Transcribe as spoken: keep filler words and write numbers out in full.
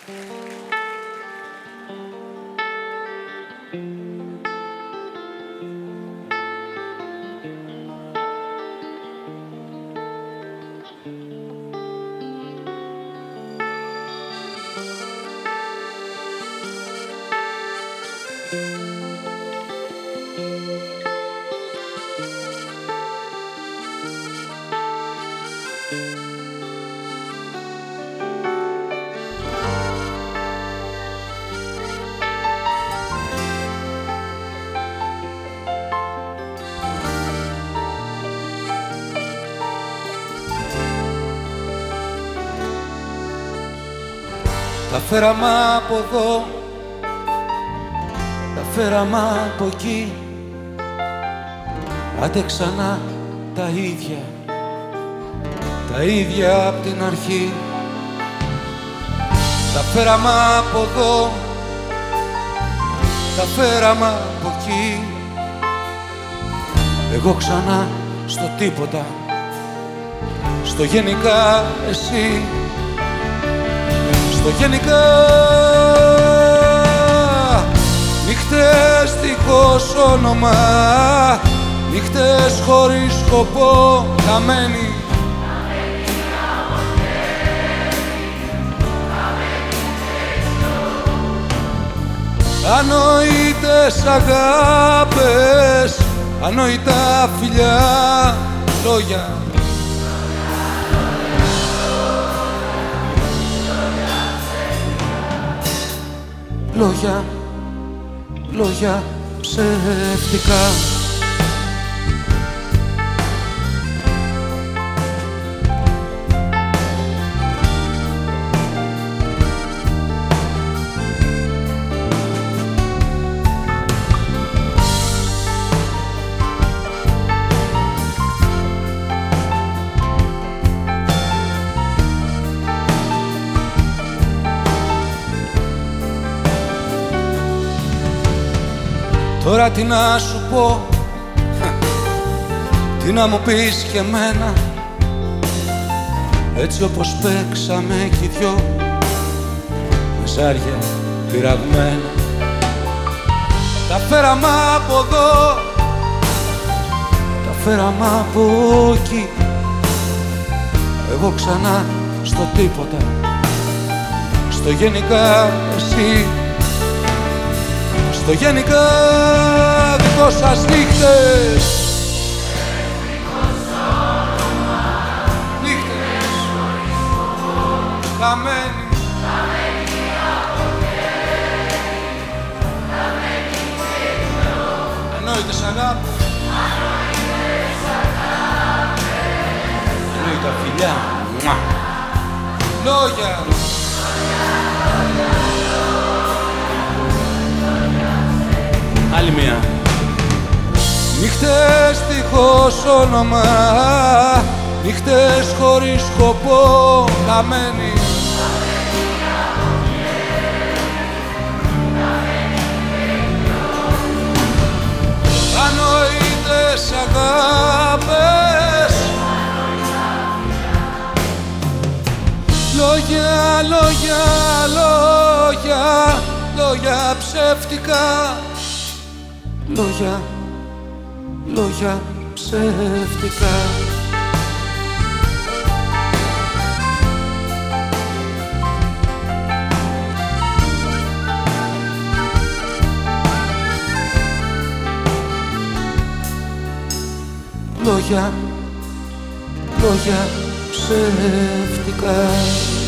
Τα φέραμε από εδώ, τα φέραμε από εκεί, άντε ξανά τα ίδια, τα ίδια απ' την αρχή. Τα φέραμε από εδώ, τα φέραμε από εκεί, εγώ ξανά στο τίποτα, στο γενικά εσύ. Στο γενικά νύχτες δίχως όνομα, νύχτες χωρίς σκοπό, χαμένοι. Ανόητες αγάπες, ανόητα φιλιά, λόγια. Λόγια, λόγια ψεύτικα. Τώρα τι να σου πω, τι να μου πεις και εμένα, έτσι όπως παίξαμε κι οι δυο, με ζάρια πειραγμένα. Τα φέραμε από εδώ, τα φέραμε από εκεί, εγώ ξανά στο τίποτα, στο γενικά εσύ. Στο γενικά δικό σας νύχτες, νύχτες χαμένοι, ανόητες αγάπες, ανόητα φιλιά, λόγια. Άλλη μία. Νύχτες δίχως όνομα, νύχτες χωρίς σκοπό, χαμένοι. Ανόητες αγάπες, λόγια, λόγια, λόγια, λόγια ψεύτικα. Λόγια, λόγια ψεύτικα. Λόγια, λόγια ψεύτικα.